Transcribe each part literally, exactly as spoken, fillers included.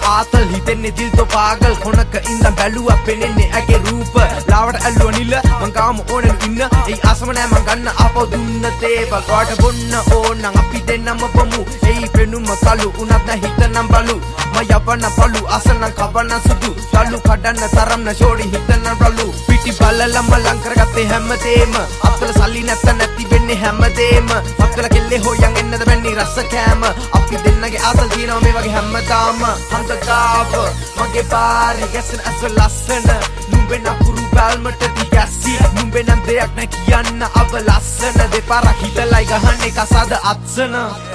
ආතල් හිතෙන්නේ දිල් තෝ පාගල් කොනක ඉඳන් බැලුවා පෙනෙන්නේ ඇගේ රූප ලාවට ඇල්ලුව නිල මං කාම ඕනෙන් ඉන්න ඒ ආසම නෑ මං ගන්න ආපහු දුන්න තේ බගාට බොන්න ඕන අපි දෙන්නම බමු ඒ පෙනුම කලු උනත් නැ හිතනම් බලු මම යවන්න පළු අසනම් කවන්න සුදු තලු කඩන්න තරම් නැ ෂෝඩි හිතනම් බලු පිටි බල්ලලම ලං කරගත්තේ හැමදේම අපල සල්ලි නැත්ත නැති වෙන්නේ හැමදේම අපල කෙල්ලේ හොයන් එන්නද බැන්නේ රස කෑම අපි දෙන්නගේ ආතල් දිනව මේ වගේ හැමදාම හන්දකාව මගේ පාරේ ගැසෙන අස ලස්සන නුඹේ නපුරු බල්මට දිගැසි නුඹේ නම් දෙයක් නැ කියන්න අව ලස්සන දෙපාරක් හිතලයි ගහන්නේ කසාද අත්සන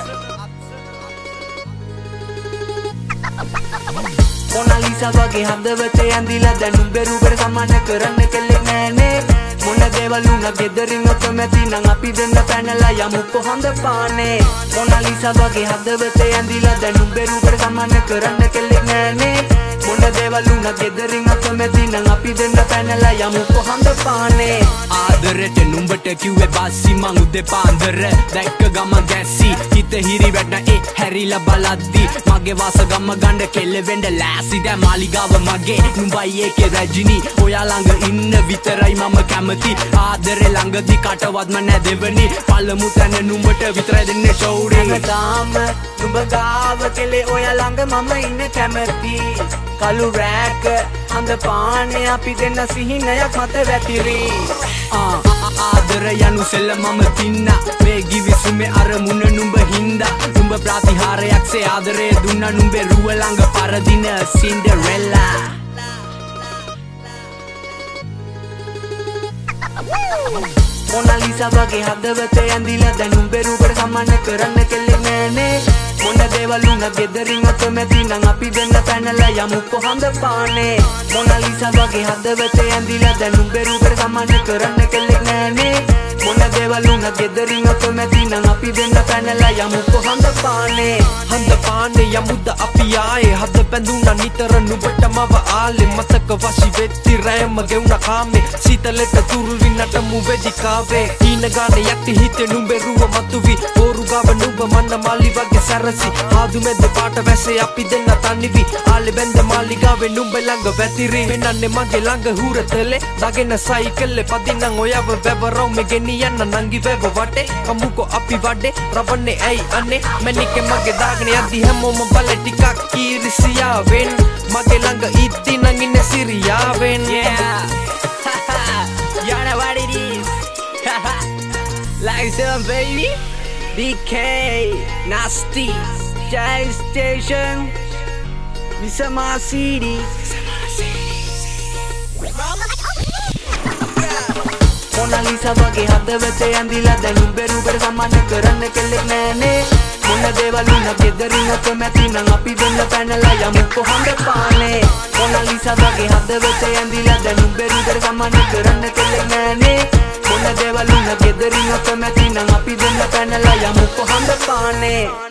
මොනාලිසා වගේ හදවතේ ඇඳිලා දැන් නුඹේ රූපෙට සමාන කරන්න කෙල්ලෙක් නෑනේ මොන දේවල් උනා ගෙදරින් ඔතමැති නම් අපි දෙන්න පැනලා යමු කොහොඳ පානේ මොනාලිසා වගේ හදවතේ ඇඳිලා දැන් නුඹේ රූපෙට සමාන කරන්න කෙල්ලෙක් නෑනේ මොන දේවල් උනා ගෙදරින් ඔතමැති නම් අපි දෙන්න පැනලා යමු කොහොඳ පානේ ආදරෙට නුඹට කිව්වේ බස්සි මං උදේ පාන්දර දැක්ක ගම ගැසි හිත හිරි වැටන ඒ හැරිලා බලද්දි මගේ වාස ගම ගන්න කෙල්ල වෙන්න ලෑසි දැන් මාලිගාව මගේ නුඹයි ඒකේ රජිනි ඔයා ළඟ ඉන්න විතරයි මම කැමති ආදරේ ළඟදි කටවත්ම නැ දෙවනි පළමු තැන නුඹට විතරයි දෙන්නේ ෂෝඩි තාම නුඹ ගාව කෙලේ ඔයා ළඟ මම ඉන්න කැමති කලු රෑක හඳ පානේ අපි දෙන්න සිහිනයක් මත වැතිරි ආදර යනු සෙල්ල මම තින්න මේ ගිවිසුමේ අරමුණ නුඹ හින්දා නුඹ ප්‍රතිහාරයක් සේ ආදරේ දුන්නා නුඹේ රුව ළඟ පරදින සින්ඩරෙල්ලා මොනාලිසා වගේ හදවතේ ඇඳිලා දැන් නුඹේ රූපෙට සමාන කරන්න කෙල්ලෙක් නෑනේ මොන දේවල් උනා ගෙදරින් ඔතමැති නම් අපි දෙන්න පැනලා යමු කොහොඳ පානේ මොනාලිසා වගේ හදවතේ ඇඳිලා දැන් නුඹේ රූපෙට සමාන කරන්න කෙල්ලෙක් නෑනේ මොන දේවල් උනා ගෙදරින් ඔතමැති නම් අපි දෙන්න පැනලා යමු කොහොඳ පානේ හඳ පානේ යමුද අපි ආයේ හද පැඳුනා නිතර නුඹට මව ආලේ මතක වශි වෙච්චි රෑම ගෙවුනා කාමේ සීතලට තුරුල් වින්නට මු වෙදිකාවේ ඊන ගානේ යක්ටි හිතේ නුඹේ රුව මතුවි පෝරු ගාව නුඹ මන්න මාලි වගේ සැරසි ආදු මැද පාට වැසේ අපි දෙන්න තනිවි ආලේ බැඳ මාලිගාවේ නුඹ ළඟ වැතිරි වෙනන්නේ මගේ ළඟ හුරතලේ දාගෙන සයිකල්ලේ පදින්නම් ඔයව වැවරෝ මේ ගෙනියන්න නංගි වැව වටේ කමුකෝ අපි වඩේ රබන්නේ ඇයි අනේ මැනිකේ මගේ දාගෙන යද්දි හැමෝම බලේ ටිකක් කීරිසියාවෙන් මගේ ළඟ ඉද්දි නං ඉන්නේ සිරියාවෙන් Yeah You know what it is Like some baby D K Nasty Jai Station Misama City Mona Lisa වගේ හදවතේ ඇඳිලා දැන් නුඹේ රූපෙට සමාන කරන්න කෙල්ලෙක් නෑනේ මොන දේවල් උනා ගෙදරින් ඔතමැති නම් අපි දෙන්න පැනලා යමු කොහොඳ පානේ මොනාලිසා වගේ හදවතේ ඇඳිලා දැන් නුඹේ රූපෙට සමාන කරන්න කෙල්ලෙක් නෑනේ මොන දේවල් උනා ගෙදරින් ඔතමැති නම් අපි දෙන්න පැනලා යමු කොහොඳ පානේ